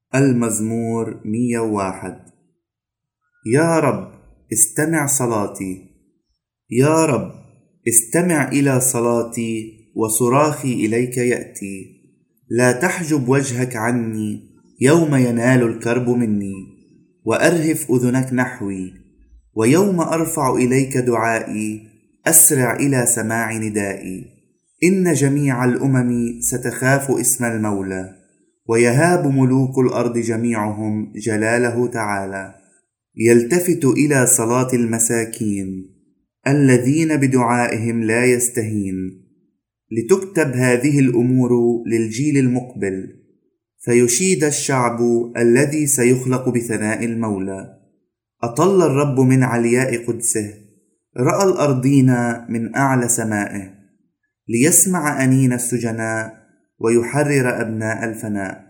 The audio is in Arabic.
المزمور 101. يا رب استمع صلاتي، يا رب استمع إلى صلاتي، وصراخي إليك يأتي. لا تحجب وجهك عني يوم ينال الكرب مني، وأرهف أذنك نحوي. ويوم أرفع إليك دعائي أسرع إلى سماع ندائي. إن جميع الأمم ستخاف اسم المولى، ويهاب ملوك الأرض جميعهم جلاله تعالى. يلتفت إلى صلاة المساكين الذين بدعائهم لا يستهين. لتكتب هذه الأمور للجيل المقبل، فيشيد الشعب الذي سيخلق بثناء المولى. أطل الرب من علياء قدسه، رأى الأرضين من أعلى سمائه، ليسمع أنين السجناء ويحرر أبناء الفناء.